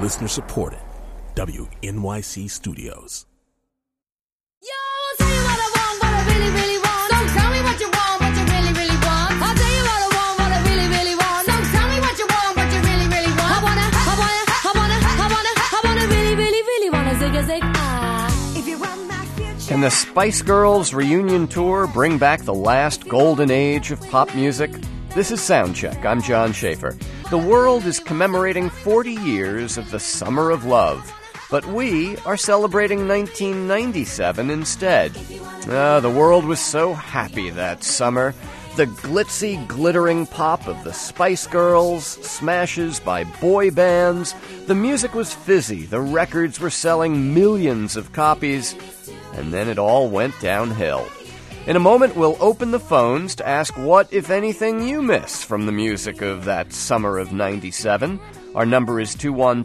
Listener supported. WNYC Studios. Yo, I'll tell you what I want, what I really, really want. So tell me what you want, what you really, really want. I'll tell you what I want, what I really, really want. So tell me what you want, what you really, really want. I wanna really, really, really wanna zig a zig. If you want my future. Can the Spice Girls reunion tour bring back the last golden age of pop music? This is Soundcheck. I'm John Schaefer. The world is commemorating 40 years of the Summer of Love, but we are celebrating 1997 instead. The world was so happy that summer. The glitzy, glittering pop of the Spice Girls, smashes by boy bands. The music was fizzy, the records were selling millions of copies, and then it all went downhill. In a moment, we'll open the phones to ask what, if anything, you miss from the music of that summer of 97. Our number is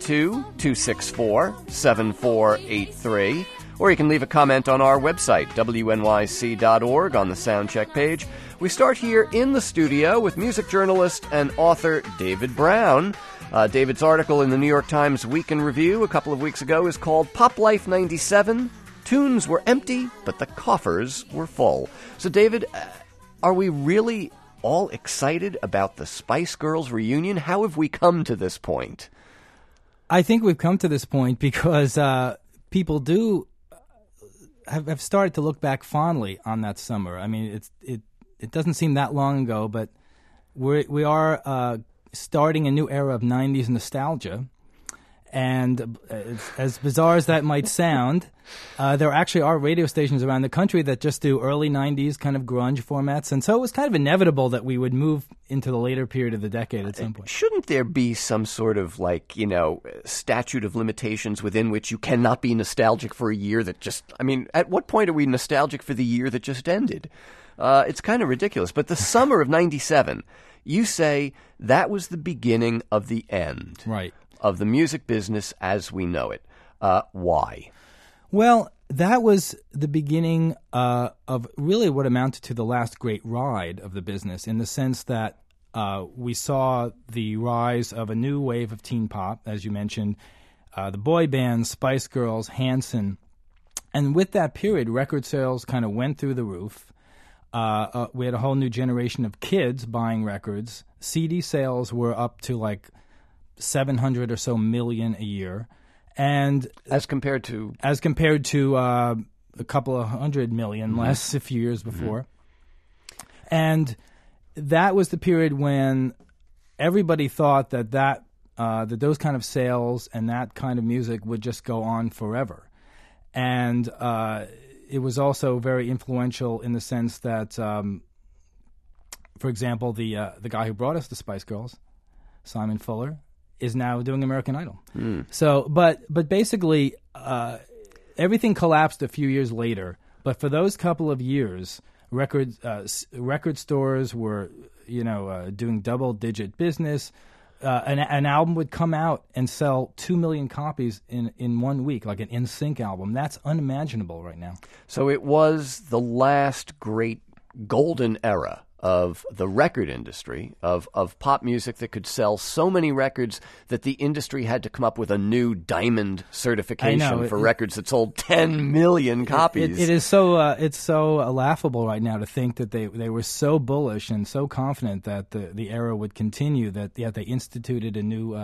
212-264-7483. Or you can leave a comment on our website, wnyc.org, on the Soundcheck page. We start here in the studio with music journalist and author David Brown. David's article in the New York Times Week in Review a couple of weeks ago is called Pop Life 97. Tunes were empty, but the coffers were full. So, David, are we really all excited about the Spice Girls reunion? How have we come to this point? I think we've come to this point because people do have started to look back fondly on that summer. I mean, it doesn't seem that long ago, but we are starting a new era of 90s nostalgia. And as bizarre as that might sound, there actually are radio stations around the country that just do early 90s kind of grunge formats. And so it was kind of inevitable that we would move into the later period of the decade at some point. Shouldn't there be some sort of, statute of limitations within which you cannot be nostalgic for a year that just... I mean, at what point are we nostalgic for the year that just ended? It's kind of ridiculous. But the summer of 97, you say that was the beginning of the end. Right. Of the music business as we know it. Why? Well, that was the beginning of really what amounted to the last great ride of the business, in the sense that we saw the rise of a new wave of teen pop, as you mentioned, the boy bands, Spice Girls, Hanson. And with that period, record sales kind of went through the roof. We had a whole new generation of kids buying records. CD sales were up to 700 or so million a year, and as compared to a couple of 100 million less a few years before. And that was the period when everybody thought that those kind of sales and that kind of music would just go on forever. And it was also very influential in the sense that, for example, the guy who brought us the Spice Girls, Simon Fuller, is now doing American Idol. So, but basically, everything collapsed a few years later. But for those couple of years, record stores were, doing double-digit business. An album would come out and sell 2 million copies in 1 week, like an NSYNC album. That's unimaginable right now. So it was the last great golden era of the record industry, of pop music that could sell so many records that the industry had to come up with a new diamond certification for records that sold 10 million copies. It is so it's so laughable right now to think that they were so bullish and so confident that the era would continue that they instituted a new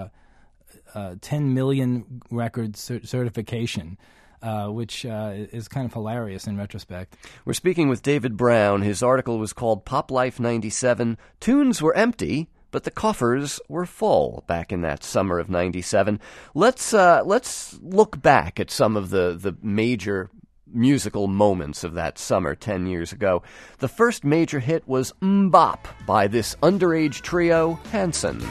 10 million record certification. Which is kind of hilarious in retrospect. We're speaking with David Brown. His article was called Pop Life 97. Tunes were empty, but the coffers were full back in that summer of 97. Let's look back at some of the major musical moments of that summer 10 years ago. The first major hit was Mbop by this underage trio, Hanson.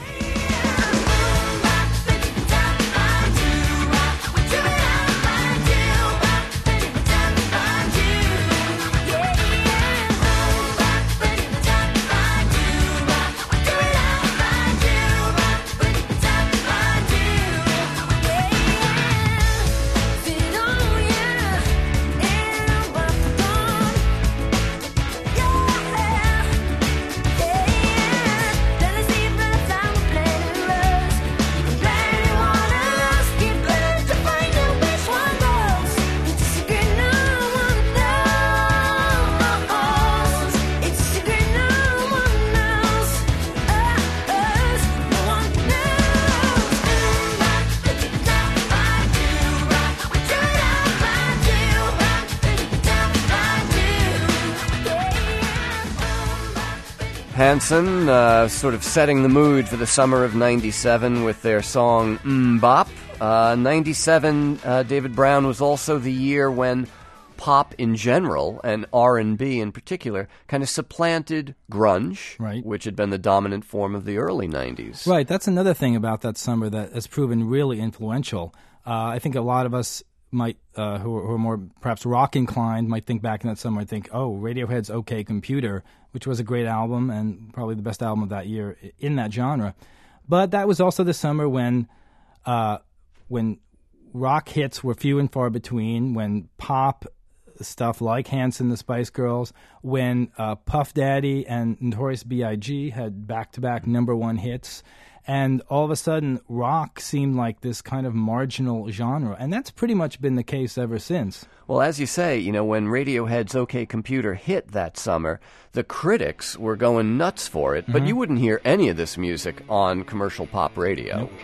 Hansen, sort of setting the mood for the summer of 97 with their song Bop. 97, David Brown, was also the year when pop in general, and R&B in particular, kind of supplanted grunge, Right. which had been the dominant form of the early 90s. Right, that's another thing about that summer that has proven really influential. I think a lot of us might, who are more perhaps rock inclined, might think back in that summer and think, oh, Radiohead's OK Computer, which was a great album and probably the best album of that year in that genre. But that was also the summer when rock hits were few and far between, when pop stuff like Hanson, the Spice Girls, when Puff Daddy and Notorious B.I.G. had back-to-back #1 hits, and all of a sudden rock seemed like this kind of marginal genre, and that's pretty much been the case ever since. Well, as you say, when Radiohead's OK Computer hit that summer, the critics were going nuts for it, but you wouldn't hear any of this music on commercial pop radio. Nope.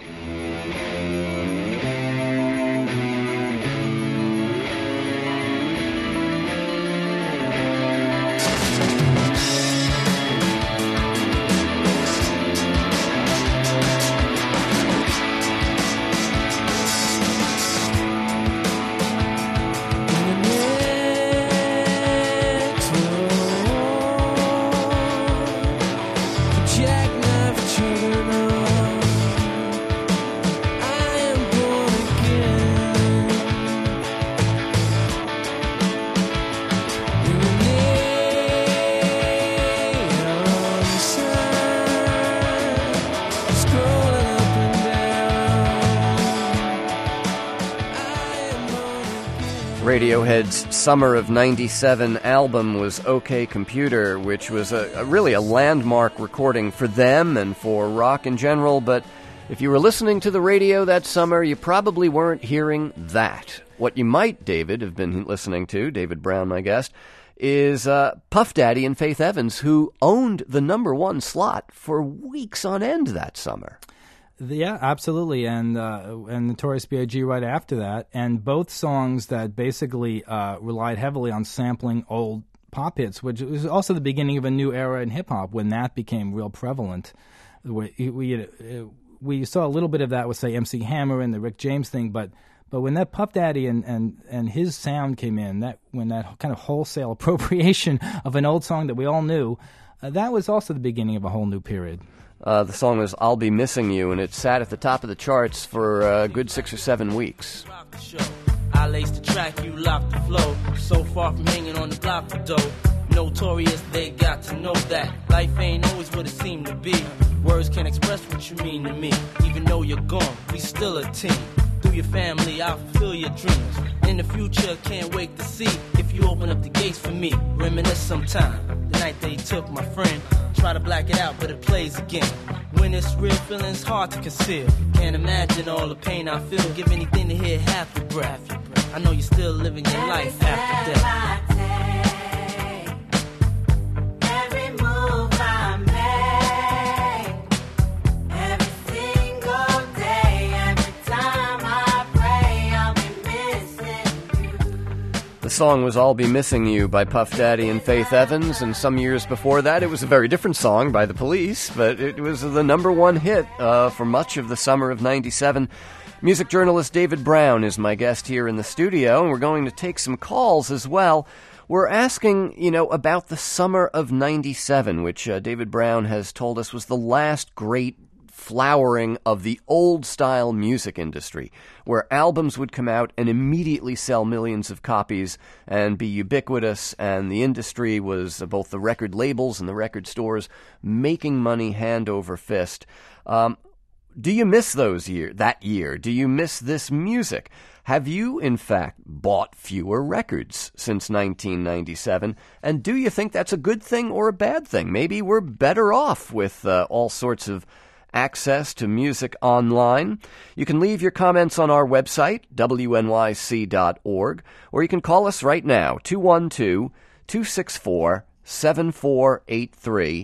Radiohead's Summer of 97 album was OK Computer, which was really a landmark recording for them and for rock in general, but if you were listening to the radio that summer, you probably weren't hearing that. What you might, David, have been listening to, David Brown, my guest, is Puff Daddy and Faith Evans, who owned the #1 slot for weeks on end that summer. Yeah, absolutely, and Notorious B.I.G. right after that, and both songs that basically relied heavily on sampling old pop hits, which was also the beginning of a new era in hip-hop when that became real prevalent. We saw a little bit of that with, say, MC Hammer and the Rick James thing, but when that Puff Daddy and his sound came in, when that kind of wholesale appropriation of an old song that we all knew, that was also the beginning of a whole new period. The song was I'll Be Missing You, and it sat at the top of the charts for a good 6 or 7 weeks. I lace the track, you lock the flow. So far from hanging on the block for dough. Notorious, they got to know that life ain't always what it seemed to be. Words can't express what you mean to me. Even though you're gone, we still a team. Through your family, I'll fulfill your dreams. In the future, can't wait to see if you open up the gates for me. Reminisce sometime. The night they took my friend. Try to black it out, but it plays again. When it's real, feeling's hard to conceal. Can't imagine all the pain I feel. Give anything to hear half your breath. I know you're still living your life after death. The song was I'll Be Missing You by Puff Daddy and Faith Evans, and some years before that it was a very different song by The Police, but it was the #1 hit for much of the summer of 97. Music journalist David Brown is my guest here in the studio, and we're going to take some calls as well. We're asking, about the summer of 97, which David Brown has told us was the last great flowering of the old-style music industry, where albums would come out and immediately sell millions of copies and be ubiquitous, and the industry was, both the record labels and the record stores, making money hand over fist. Do you miss that year? Do you miss this music? Have you, in fact, bought fewer records since 1997? And do you think that's a good thing or a bad thing? Maybe we're better off with all sorts of access to music online. You can leave your comments on our website, wnyc.org, or you can call us right now, 212-264-7483,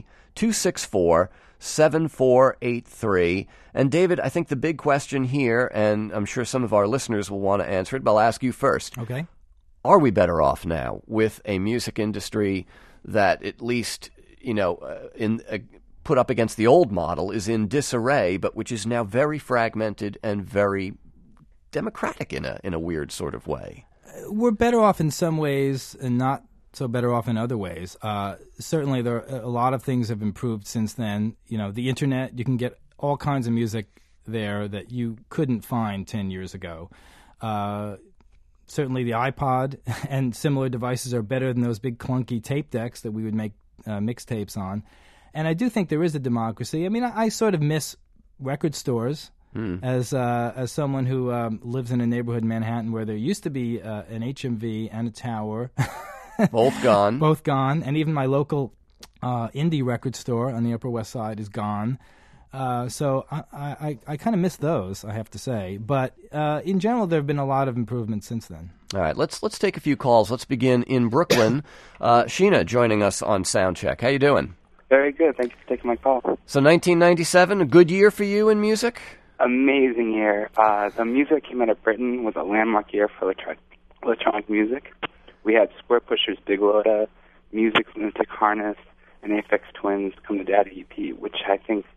264-7483. And David, I think the big question here, and I'm sure some of our listeners will want to answer it, but I'll ask you first. Okay. Are we better off now with a music industry that, at least put up against the old model is in disarray, but which is now very fragmented and very democratic in a weird sort of way. We're better off in some ways and not so better off in other ways. Certainly, there are a lot of things have improved since then. The internet, you can get all kinds of music there that you couldn't find 10 years ago. Certainly, the iPod and similar devices are better than those big clunky tape decks that we would make mixtapes on. And I do think there is a democracy. I mean, I sort of miss record stores as someone who lives in a neighborhood in Manhattan where there used to be an HMV and a Tower. Both gone. Both gone. And even my local indie record store on the Upper West Side is gone. So I kind of miss those, I have to say. But in general, there have been a lot of improvements since then. All right, let's take a few calls. Let's begin in Brooklyn. Sheena joining us on Soundcheck. How you doing? Very good. Thank you for taking my call. So 1997, a good year for you in music? Amazing year. The music that came out of Britain was a landmark year for electronic music. We had Square Pushers, Big Loda, Music, Lunatic Harness, and Aphex Twins Come to Daddy EP, which I think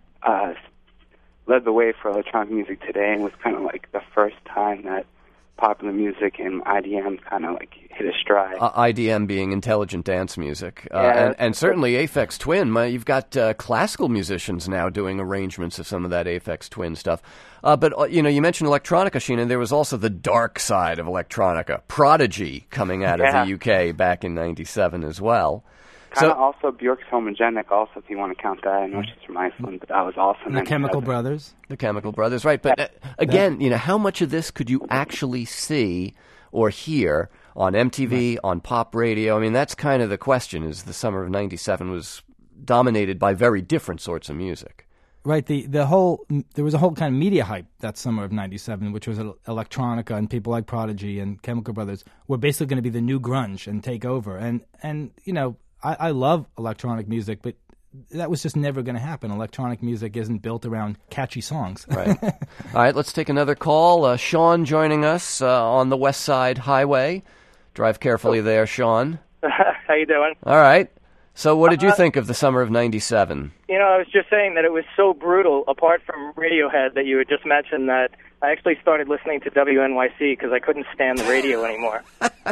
led the way for electronic music today and was kind of like the first time that popular music and IDM kind of like hit a stride. IDM being intelligent dance music. And certainly Aphex Twin. You've got classical musicians now doing arrangements of some of that Aphex Twin stuff. But you mentioned electronica, Sheena. There was also the dark side of electronica. Prodigy coming out of the UK back in 97 as well. Kind of also Björk's Homogenic also, if you want to count that. I know she's from Iceland, but that was awesome. And the Chemical Brothers. The Chemical Brothers, right. But again, how much of this could you actually see or hear on MTV, on pop radio? I mean, that's kind of the question, is the summer of 97 was dominated by very different sorts of music. Right. There was a whole kind of media hype that summer of 97, which was electronica, and people like Prodigy and Chemical Brothers were basically going to be the new grunge and take over. And I love electronic music, but that was just never going to happen. Electronic music isn't built around catchy songs. Right. All right, let's take another call. Sean joining us on the West Side Highway. Drive carefully there, Sean. How you doing? All right. So what did you think of the summer of 97? I was just saying that it was so brutal, apart from Radiohead that you had just mentioned, that I actually started listening to WNYC because I couldn't stand the radio anymore.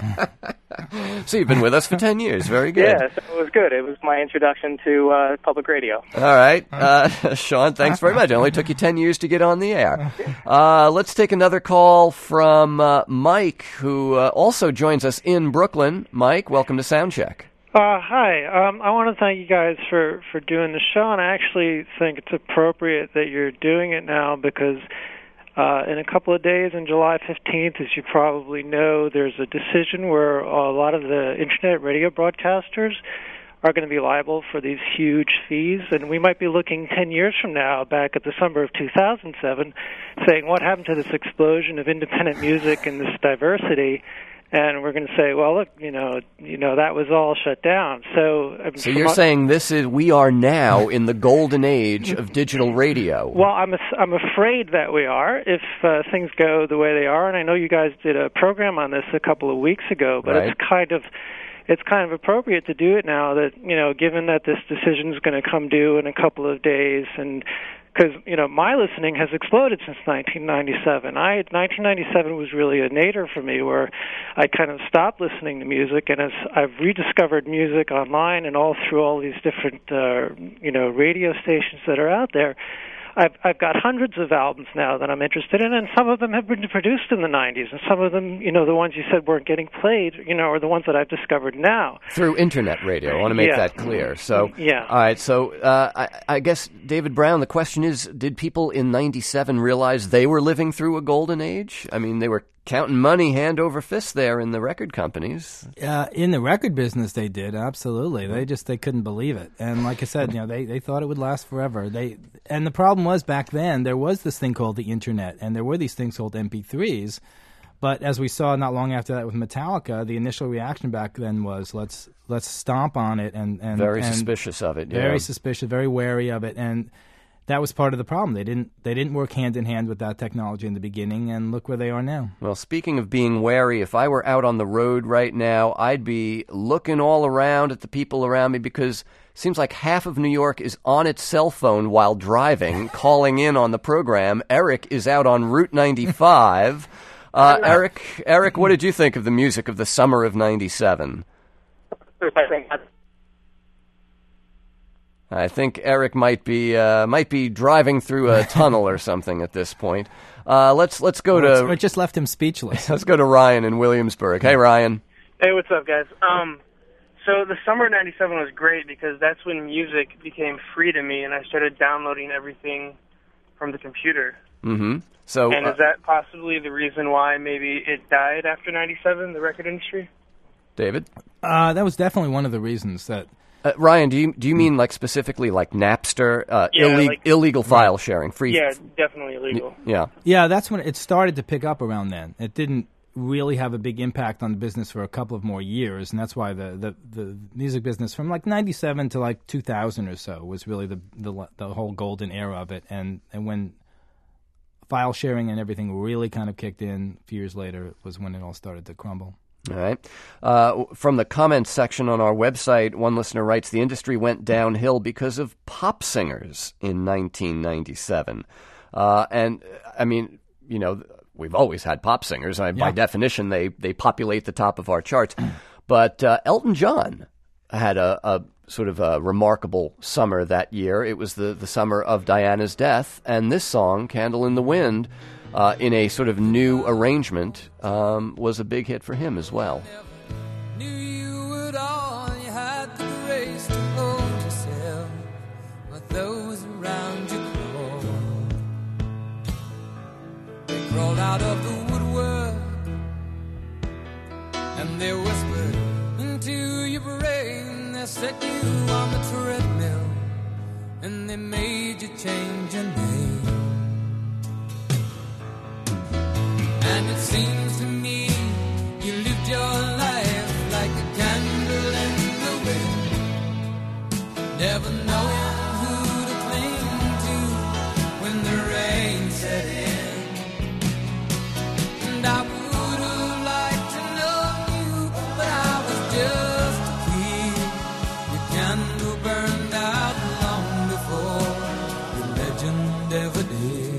So you've been with us for 10 years. Very good. Yeah, so it was good. It was my introduction to public radio. All right. Sean, thanks very much. It only took you 10 years to get on the air. Let's take another call from Mike, who also joins us in Brooklyn. Mike, welcome to Soundcheck. Hi. I want to thank you guys for doing the show, and I actually think it's appropriate that you're doing it now because in a couple of days, on July 15th, as you probably know, there's a decision where a lot of the internet radio broadcasters are going to be liable for these huge fees, and we might be looking 10 years from now, back at the summer of 2007, saying, what happened to this explosion of independent music and this diversity? And we're going to say, well, look, that was all shut down. So you're saying we are now in the golden age of digital radio. Well, I'm afraid that we are if things go the way they are. And I know you guys did a program on this a couple of weeks ago, but right. It's kind of appropriate to do it now that, given that this decision is going to come due in a couple of days, and because, my listening has exploded since 1997. 1997 was really a nadir for me, where I kind of stopped listening to music, and as I've rediscovered music online and all through all these different, radio stations that are out there, I've got hundreds of albums now that I'm interested in, and some of them have been produced in the 90s, and some of them, the ones you said weren't getting played, are the ones that I've discovered now. Through internet radio. I want to make that clear. So, yeah. All right, so I guess, David Brown, the question is, did people in 97 realize they were living through a golden age? I mean, they were counting money hand over fist there in the record companies. In the record business, they did, absolutely. They couldn't believe it. And like I said, they thought it would last forever. And the problem was, back then, there was this thing called the internet, and there were these things called MP3s. But as we saw not long after that with Metallica, the initial reaction back then was, let's stomp on it. And very suspicious of it. Very suspicious, very wary of it. And that was part of the problem. They didn't work hand in hand with that technology in the beginning, and look where they are now. Well, speaking of being wary, if I were out on the road right now, I'd be looking all around at the people around me, because seems like half of New York is on its cell phone while driving, calling in on the program. Eric is out on Route 95. Eric, what did you think of the music of the summer of '97? I think Eric might be driving through a tunnel or something at this point. Let's go to. It just left him speechless. Let's go to Ryan in Williamsburg. Hey, Ryan. Hey, what's up, guys? So the summer of '97 was great because that's when music became free to me, and I started downloading everything from the computer. Mm-hmm. So, and is that possibly the reason why maybe it died after '97, the record industry? David? That was definitely one of the reasons that. Ryan, do you mean like specifically like Napster, illegal file sharing, free? Yeah, definitely illegal. Yeah, that's when it started to pick up around then. It didn't really have a big impact on the business for a couple of more years, and that's why the music business from like '97 to like 2000 or so was really the whole golden era of it. And when file sharing and everything really kind of kicked in a few years later was when it all started to crumble. All right. From the comments section on our website, one listener writes, the industry went downhill because of pop singers in 1997. And, I mean, you know, we've always had pop singers. By definition, they populate the top of our charts. But Elton John had a sort of a remarkable summer that year. It was the summer of Diana's death, and this song, Candle in the Wind, in a sort of new arrangement, was a big hit for him as well. Knew you would all, you had the grace to hold yourself, but those around you crawled. They crawled out of the woodwork, and they whispered into your brain. They set you on the treadmill, and they made you change your name. And it seems to me you lived your life like a candle in the wind, never knowing who to cling to when the rain set in. And I would have liked to know you, but I was just a kid. Your candle burned out long before your legend ever did.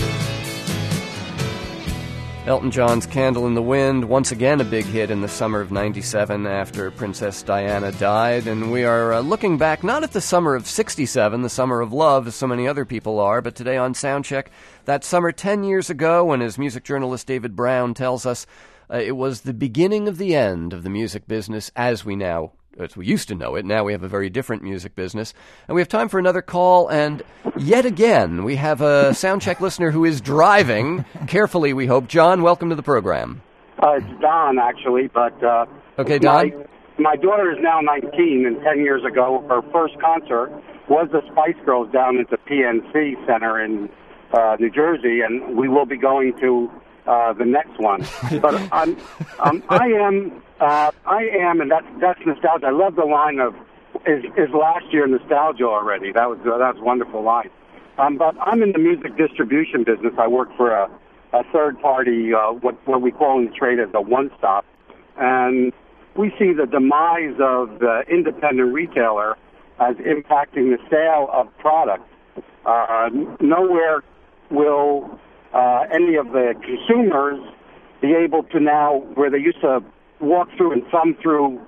Elton John's Candle in the Wind, once again a big hit in the summer of '97 after Princess Diana died. And we are looking back not at the summer of '67, the summer of love, as so many other people are, but today on Soundcheck, that summer 10 years ago, when, as music journalist David Brown tells us, it was the beginning of the end of the music business as we used to know it. Now we have a very different music business. And we have time for another call, and yet again, we have a Soundcheck listener who is driving, carefully we hope. John, welcome to the program. It's Don, actually, but... okay, Don? My daughter is now 19, and 10 years ago, her first concert was the Spice Girls down at the PNC Center in New Jersey, and we will be going to the next one. But I am, and that's nostalgia. I love the line of, is last year nostalgia already? That was a wonderful line. But I'm in the music distribution business. I work for a third party, what we call in the trade as a one-stop. And we see the demise of the independent retailer as impacting the sale of products. Nowhere will any of the consumers be able to now, where they used to walk through and thumb through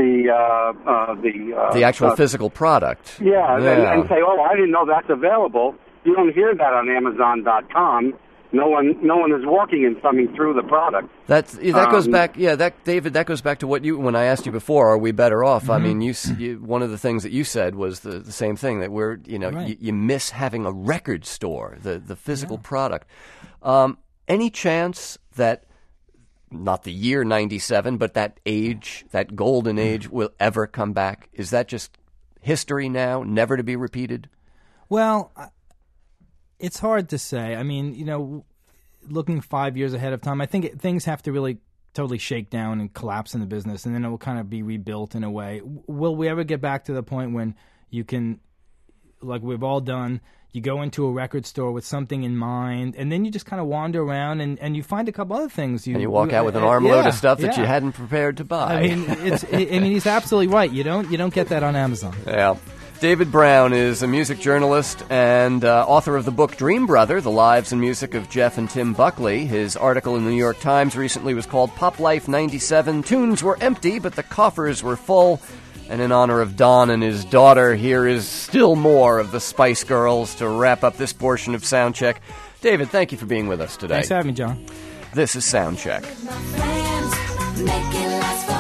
the actual physical product. Yeah. And say, oh, I didn't know that's available. You don't hear that on Amazon.com. No one is walking and thumbing through the product. That goes back. Yeah, David. That goes back to what when I asked you before. Are we better off? Mm-hmm. I mean, you one of the things that you said was the same thing, that we're right. you miss having a record store, the physical product. Any chance that not the year '97, but that age, that golden age, will ever come back? Is that just history now, never to be repeated? Well, it's hard to say. I mean, looking 5 years ahead of time, I think things have to really totally shake down and collapse in the business, and then it will kind of be rebuilt in a way. Will we ever get back to the point when you can, like we've all done, you go into a record store with something in mind, and then you just kind of wander around and you find a couple other things. And you walk out with an armload of stuff that you hadn't prepared to buy. I mean, he's absolutely right. You don't get that on Amazon. Yeah. David Brown is a music journalist and author of the book Dream Brother, The Lives and Music of Jeff and Tim Buckley. His article in the New York Times recently was called Pop Life 97. Tunes were empty, but the coffers were full. And in honor of Don and his daughter, here is still more of the Spice Girls to wrap up this portion of Soundcheck. David, thank you for being with us today. Thanks for having me, John. This is Soundcheck. Make it last